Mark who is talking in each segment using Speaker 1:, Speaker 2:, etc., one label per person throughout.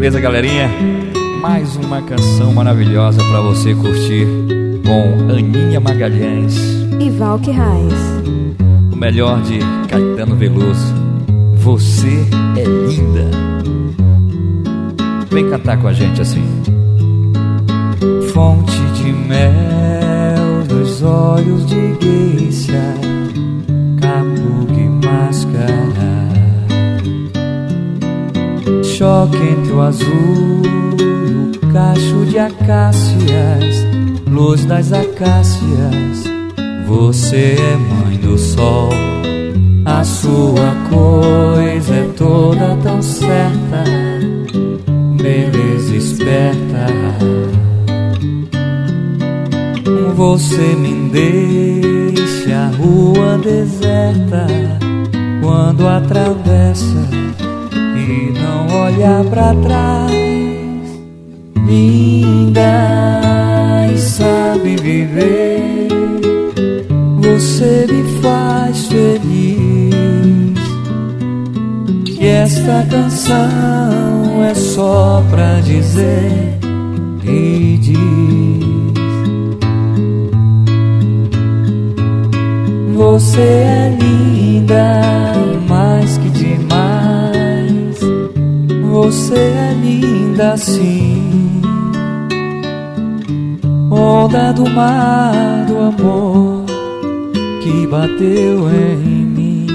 Speaker 1: Beleza, galerinha? Mais uma canção maravilhosa pra você curtir com Aninha Magalhães
Speaker 2: e Valque Reis.
Speaker 1: O melhor de Caetano Veloso. Você é linda. Vem cantar com a gente assim. Fonte de mel nos olhos de geisha, kabuki máscara, choque entre o azul e o cacho de acácias, luz das acácias. Você é mãe do sol, a sua coisa é toda tão certa, beleza esperta. Você me deixa a rua deserta quando atravessa e não olha pra trás. Linda e sabe viver, você me faz feliz. E esta canção é só pra dizer e diz: você é linda, mais que demais. Você é linda sim, onda do mar do amor que bateu em mim.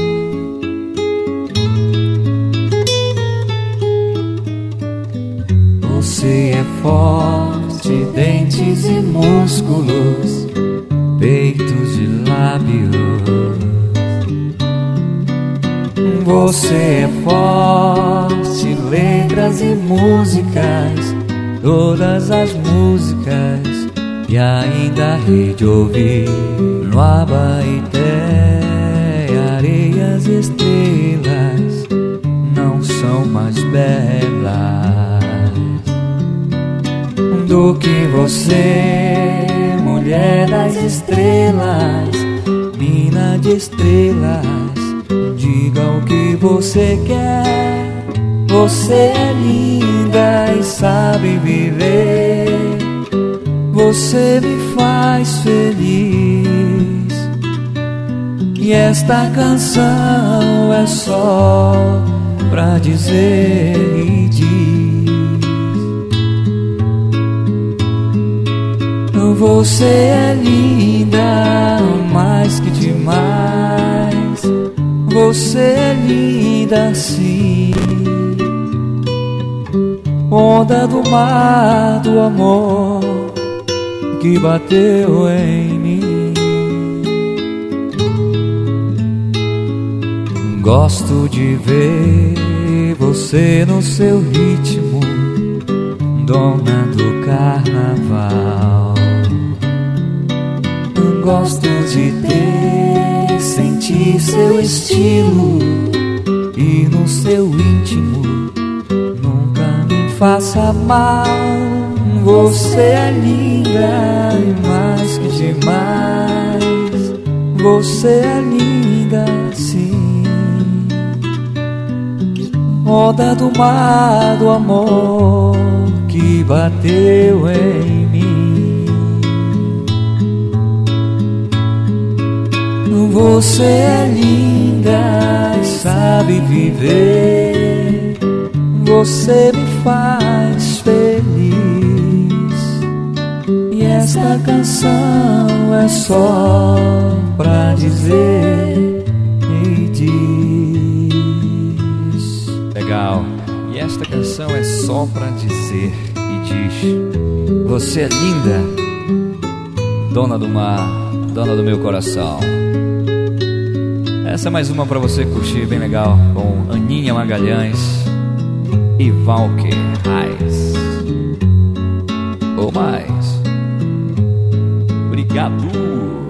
Speaker 1: Você é forte, dentes e músculos, peitos de lábios. Você é forte, letras e músicas, todas as músicas, e ainda rei de ouvir no Abaeté. Areias e estrelas não são mais belas do que você, mulher das estrelas, mina de estrelas. Diga o que você quer. Você é linda e sabe viver, você me faz feliz. E esta canção é só pra dizer e diz: você é linda, mais que demais. Você é linda sim, onda do mar do amor que bateu em mim. Gosto de ver você no seu ritmo, dona do carnaval. Gosto de ter, sentir seu estilo, e no seu íntimo nunca me faça mal. Você é linda e mais que demais. Você é linda sim, onda do mar do amor que bateu em mim. Você é linda e sabe viver, você me faz feliz. E esta canção é só pra dizer e diz. Legal. E esta canção é só pra dizer e diz: você é linda, dona do mar, dona do meu coração. Essa é mais uma pra você curtir, bem legal, com Aninha Magalhães e Valque Reis. Ou mais. Obrigado.